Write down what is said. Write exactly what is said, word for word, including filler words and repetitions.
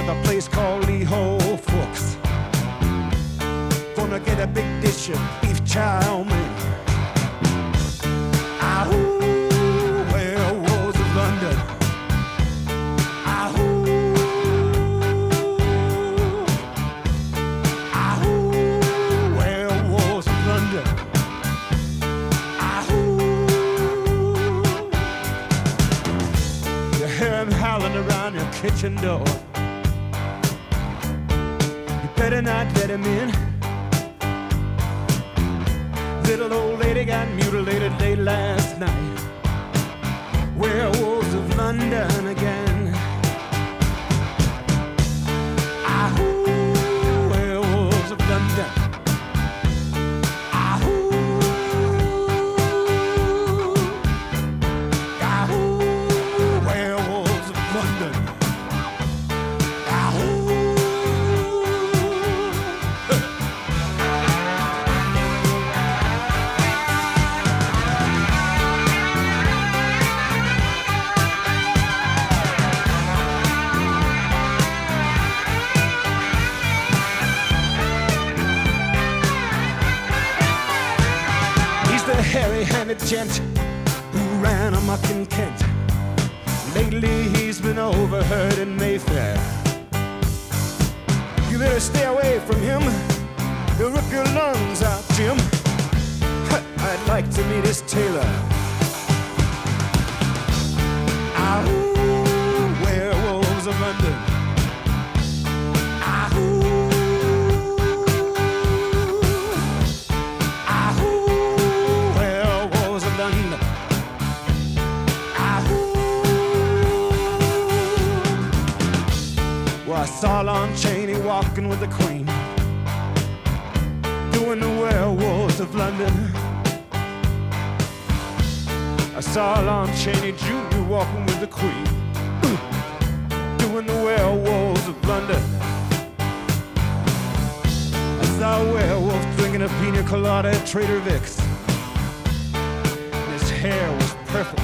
at the place called Lee Ho Fooks. Gonna get a big dish of beef chow mein. Ahoo, werewolves of London. Ahoo, ahoo, werewolves of London. Ahoo, you hear them howling around your kitchen door. You better not let him in. Little old lady got mutilated late last night. Werewolves of London again. Ahoo, werewolves of London. Ahoo, ahoo, werewolves of London. Ahoo. Hairy-handed gent who ran amok in Kent. Lately he's been overheard in Mayfair. You better stay away from him. He'll rip your lungs out, Jim. I'd like to meet his tailor. Ahoo, werewolves of London. Ahoo. I saw Lon Chaney walking with the Queen, doing the werewolves of London. I saw Lon Chaney Junior walking with the Queen, doing the werewolves of London. I saw a werewolf drinking a pina colada at Trader Vic's, and his hair was purple